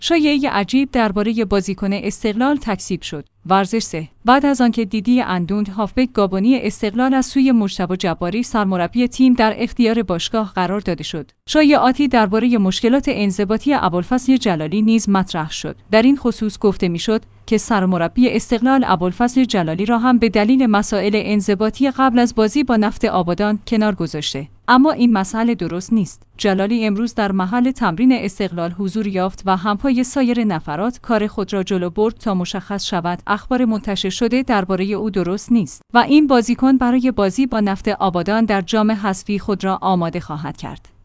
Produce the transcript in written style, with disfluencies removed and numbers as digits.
شایعه عجیب درباره بازیکن استقلال تکذیب شد. ورزش 3. بعد از آنکه دیدی اندوند هافبک گابونی استقلال از سوی مجتبی جباری سرمربی تیم در اختیار باشگاه قرار داده شد، شایعاتی درباره مشکلات انضباطی ابوالفضل جلالی نیز مطرح شد. در این خصوص گفته میشد که سرمربی استقلال ابوالفضل جلالی را هم به دلیل مسائل انضباطی قبل از بازی با نفت آبادان کنار گذاشته. اما این مسئله درست نیست. جلالی امروز در محل تمرین استقلال حضور یافت و همپای سایر نفرات کار خود را جلو برد تا مشخص شود اخبار منتشر شده درباره او درست نیست و این بازیکن برای بازی با نفت آبادان در جام حذفی خود را آماده خواهد کرد.